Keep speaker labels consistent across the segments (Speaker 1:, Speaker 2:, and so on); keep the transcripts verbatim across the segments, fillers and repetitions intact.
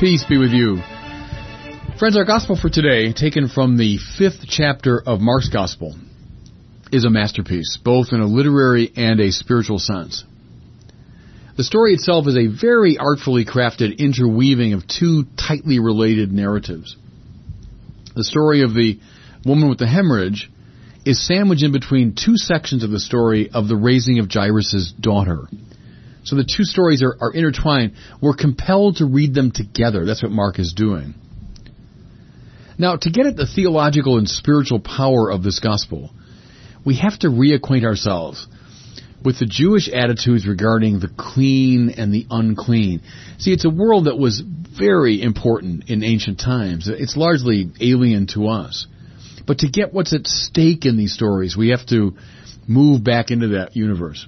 Speaker 1: Peace be with you. Friends, our gospel for today, taken from the fifth chapter of Mark's gospel, is a masterpiece, both in a literary and a spiritual sense. The story itself is a very artfully crafted interweaving of two tightly related narratives. The story of the woman with the hemorrhage is sandwiched in between two sections of the story of the raising of Jairus' daughter. So the two stories are, are intertwined. We're compelled to read them together. That's what Mark is doing. Now, to get at the theological and spiritual power of this gospel, we have to reacquaint ourselves with the Jewish attitudes regarding the clean and the unclean. See, it's a world that was very important in ancient times. It's largely alien to us. But to get what's at stake in these stories, we have to move back into that universe.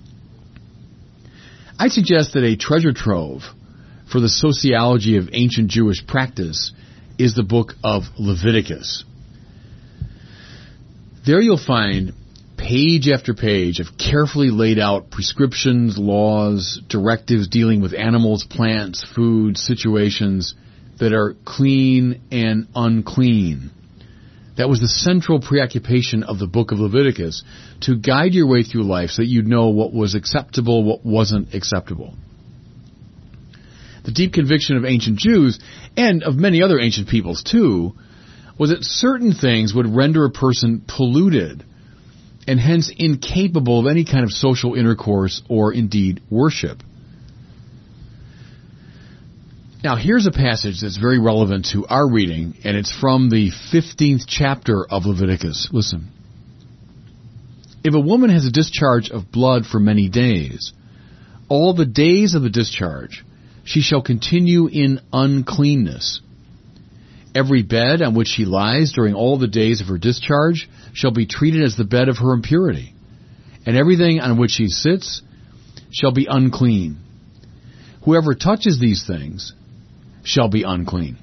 Speaker 1: I suggest that a treasure trove for the sociology of ancient Jewish practice is the book of Leviticus. There you'll find page after page of carefully laid out prescriptions, laws, directives dealing with animals, plants, food, situations that are clean and unclean. That was the central preoccupation of the book of Leviticus, to guide your way through life so that you'd know what was acceptable, what wasn't acceptable. The deep conviction of ancient Jews, and of many other ancient peoples too, was that certain things would render a person polluted, and hence incapable of any kind of social intercourse or indeed worship. Now, here's a passage that's very relevant to our reading, and it's from the fifteenth chapter of Leviticus. Listen. If a woman has a discharge of blood for many days, all the days of the discharge she shall continue in uncleanness. Every bed on which she lies during all the days of her discharge shall be treated as the bed of her impurity, and everything on which she sits shall be unclean. Whoever touches these things shall be unclean.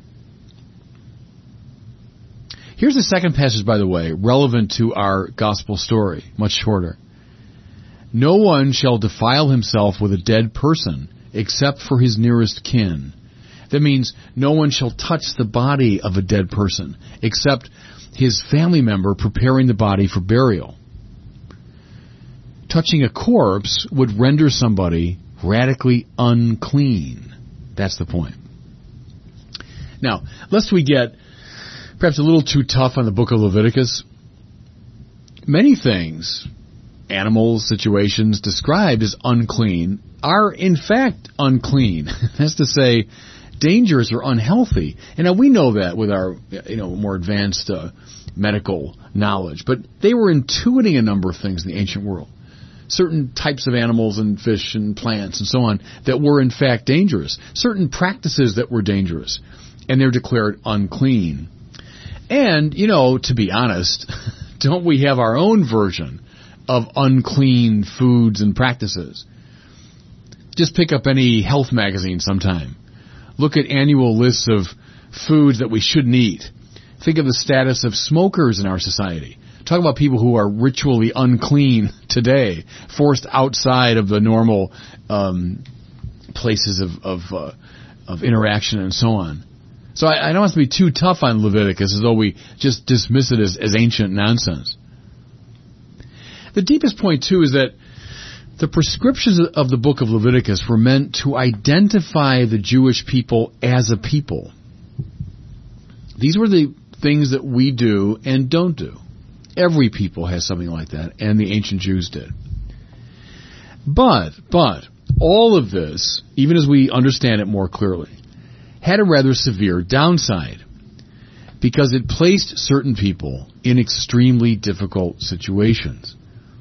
Speaker 1: Here's the second passage, by the way, relevant to our gospel story, much shorter. No one shall defile himself with a dead person except for his nearest kin. That means no one shall touch the body of a dead person except his family member preparing the body for burial. Touching a corpse would render somebody radically unclean. That's the point. Now, lest we get perhaps a little too tough on the book of Leviticus, many things, animals, situations described as unclean are in fact unclean. That's to say, dangerous or unhealthy. And now we know that with our, you know, more advanced uh, medical knowledge. But they were intuiting a number of things in the ancient world. Certain types of animals and fish and plants and so on that were in fact dangerous. Certain practices that were dangerous. And they're declared unclean. And, you know, to be honest, don't we have our own version of unclean foods and practices? Just pick up any health magazine sometime. Look at annual lists of foods that we shouldn't eat. Think of the status of smokers in our society. Talk about people who are ritually unclean today, forced outside of the normal um, places of of, uh, of interaction and so on. So I, I don't want to be too tough on Leviticus as though we just dismiss it as, as ancient nonsense. The deepest point, too, is that the prescriptions of the book of Leviticus were meant to identify the Jewish people as a people. These were the things that we do and don't do. Every people has something like that, and the ancient Jews did. But, but, all of this, even as we understand it more clearly, had a rather severe downside, because it placed certain people in extremely difficult situations.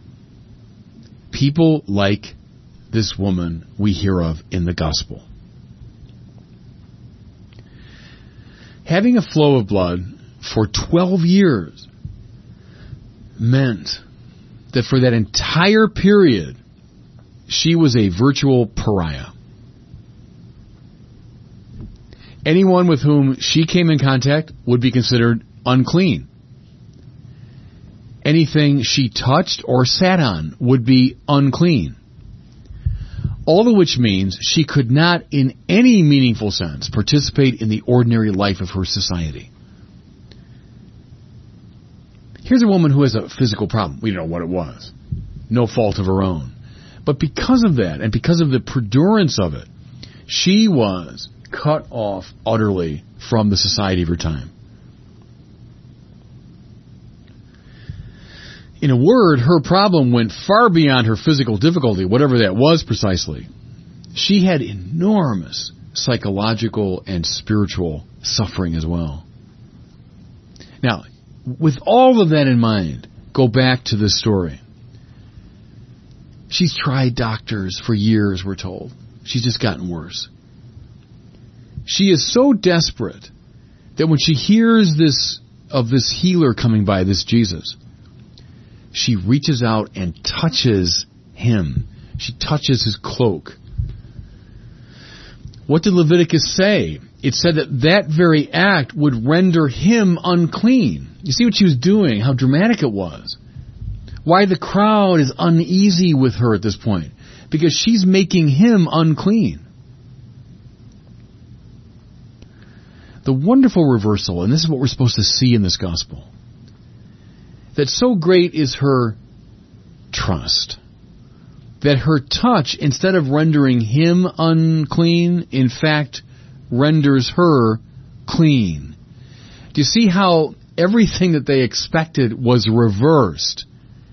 Speaker 1: People like this woman we hear of in the gospel. Having a flow of blood for twelve years meant that for that entire period, she was a virtual pariah. Anyone with whom she came in contact would be considered unclean. Anything she touched or sat on would be unclean. All of which means she could not, in any meaningful sense, participate in the ordinary life of her society. Here's a woman who has a physical problem. We don't know what it was. No fault of her own. But because of that, and because of the perdurance of it, she was cut off utterly from the society of her time. In a word, her problem went far beyond her physical difficulty, whatever that was precisely. She had enormous psychological and spiritual suffering as well. Now, with all of that in mind, go back to this story. She's tried doctors for years, we're told. She's just gotten worse. She is so desperate that when she hears this of this healer coming by, this Jesus, she reaches out and touches him. She touches his cloak. What did Leviticus say? It said that that very act would render him unclean. You see what she was doing, how dramatic it was. Why the crowd is uneasy with her at this point. Because she's making him unclean. The wonderful reversal, and this is what we're supposed to see in this gospel, that so great is her trust, that her touch, instead of rendering him unclean, in fact, renders her clean. Do you see how everything that they expected was reversed?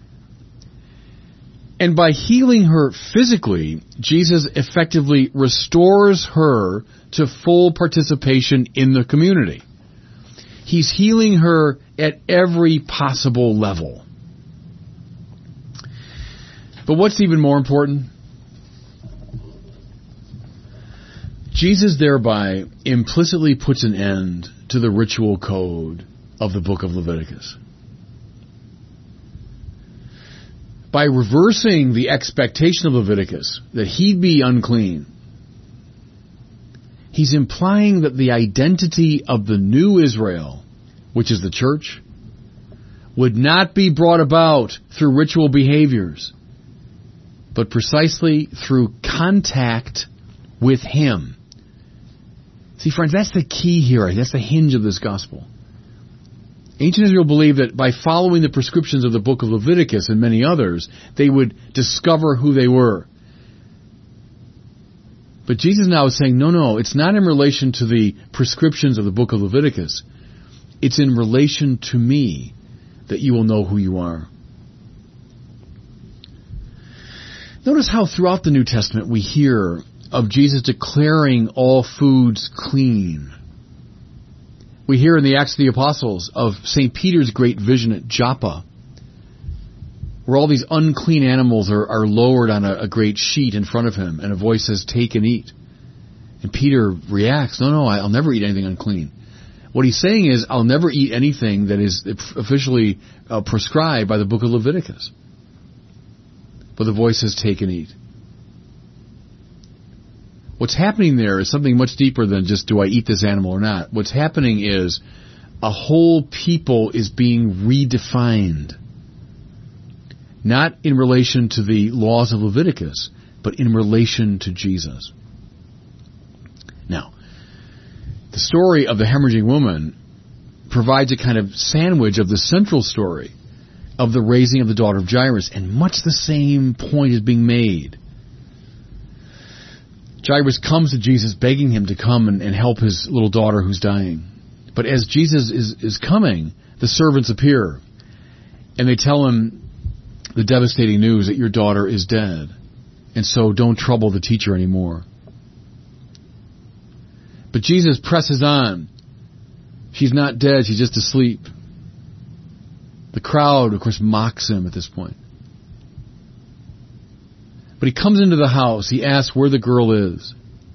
Speaker 1: And by healing her physically, Jesus effectively restores her to full participation in the community. He's healing her at every possible level. But what's even more important? Jesus thereby implicitly puts an end to the ritual code of the book of Leviticus. By reversing the expectation of Leviticus that he'd be unclean, he's implying that the identity of the new Israel, which is the church, would not be brought about through ritual behaviors, but precisely through contact with him. See, friends, that's the key here. That's the hinge of this gospel. Ancient Israel believed that by following the prescriptions of the book of Leviticus and many others, they would discover who they were. But Jesus now is saying, no, no, it's not in relation to the prescriptions of the book of Leviticus. It's in relation to me that you will know who you are. Notice how throughout the New Testament we hear of Jesus declaring all foods clean. We hear in the Acts of the Apostles of Saint Peter's great vision at Joppa, where all these unclean animals are, are lowered on a, a great sheet in front of him, and a voice says, "Take and eat." And Peter reacts, no, no, I'll never eat anything unclean. What he's saying is, I'll never eat anything that is officially uh, prescribed by the book of Leviticus. But the voice says, "Take and eat." What's happening there is something much deeper than just, do I eat this animal or not? What's happening is a whole people is being redefined. Not in relation to the laws of Leviticus, but in relation to Jesus. Now, the story of the hemorrhaging woman provides a kind of sandwich of the central story of the raising of the daughter of Jairus, and much the same point is being made. Jairus comes to Jesus begging him to come and, and help his little daughter who's dying. But as Jesus is, is coming, the servants appear, and they tell him the devastating news that your daughter is dead, and so don't trouble the teacher anymore. But Jesus presses on. She's not dead, she's just asleep. The crowd, of course, mocks him at this point. But he comes into the house, he asks where the girl is.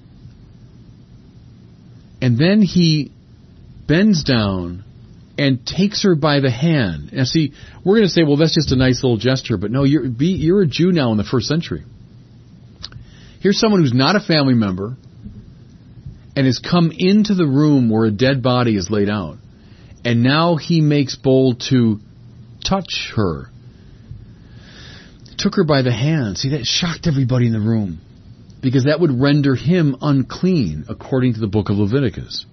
Speaker 1: And then he bends down and takes her by the hand. Now see, we're going to say, well, that's just a nice little gesture, but no, you're, be, you're a Jew now in the first century. Here's someone who's not a family member and has come into the room where a dead body is laid out. And now he makes bold to touch her. Took her by the hand. See, that shocked everybody in the room. because that would render him unclean, according to the book of Leviticus.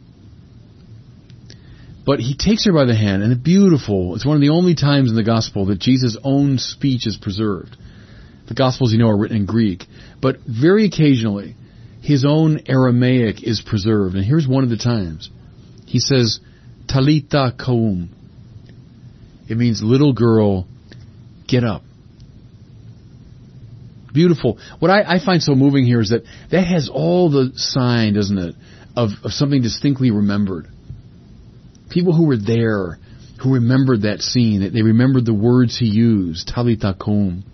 Speaker 1: But he takes her by the hand, and it's beautiful. It's one of the only times in the gospel that Jesus' own speech is preserved. The Gospels, you know, are written in Greek. But very occasionally, his own Aramaic is preserved. And here's one of the times. He says, Talitha koum. It means, little girl, get up. Beautiful. What I, I find so moving here is that that has all the sign, doesn't it, of, of something distinctly remembered. People who were there, who remembered that scene, that they remembered the words he used, Talitha koum.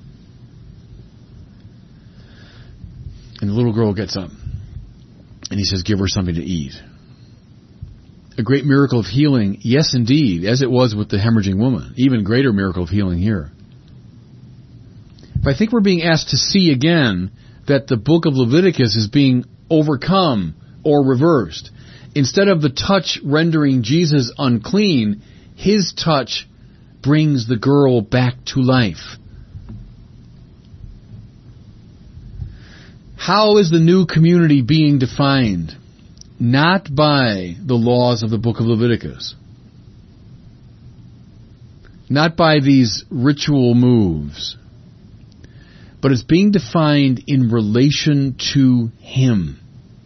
Speaker 1: And the little girl gets up, and he says, give her something to eat. A great miracle of healing, yes indeed, as it was with the hemorrhaging woman. Even greater miracle of healing here. But I think we're being asked to see again that the book of Leviticus is being overcome or reversed. Instead of the touch rendering Jesus unclean, his touch brings the girl back to life. How is the new community being defined? Not by the laws of the book of Leviticus. Not by these ritual moves. But it's being defined in relation to him.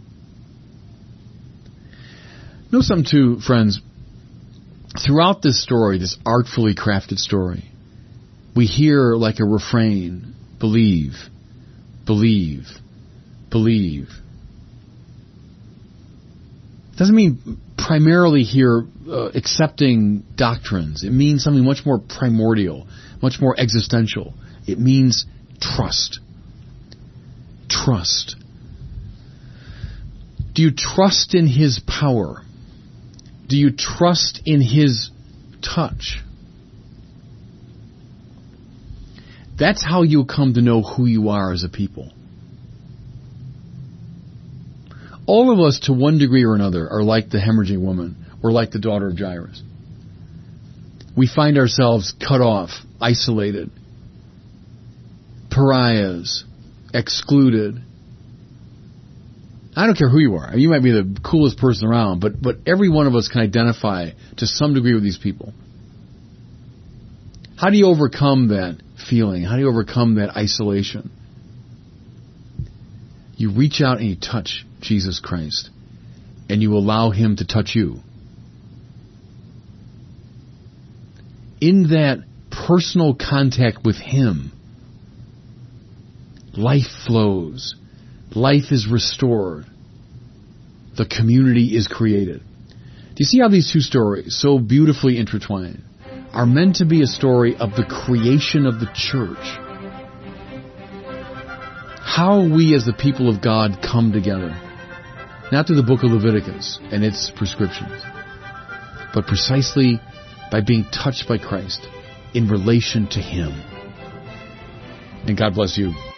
Speaker 1: Know something too, friends. Throughout this story, this artfully crafted story, we hear like a refrain, believe, believe, believe. Doesn't mean primarily here uh, accepting doctrines. It means something much more primordial, much more existential. It means trust. Trust. Do you trust in his power? Do you trust in his touch? That's how you'll come to know who you are as a people. All of us, to one degree or another, are like the hemorrhaging woman, or like the daughter of Jairus. We find ourselves cut off, isolated, pariahs, excluded. I don't care who you are. You might be the coolest person around, but, but every one of us can identify to some degree with these people. How do you overcome that feeling? How do you overcome that isolation? You reach out and you touch Jesus Christ, and you allow him to touch you. In that personal contact with him, life flows. Life is restored. The community is created. Do you see how these two stories, so beautifully intertwined, are meant to be a story of the creation of the church? How we as the people of God come together. Not through the book of Leviticus and its prescriptions, but precisely by being touched by Christ in relation to him. And God bless you.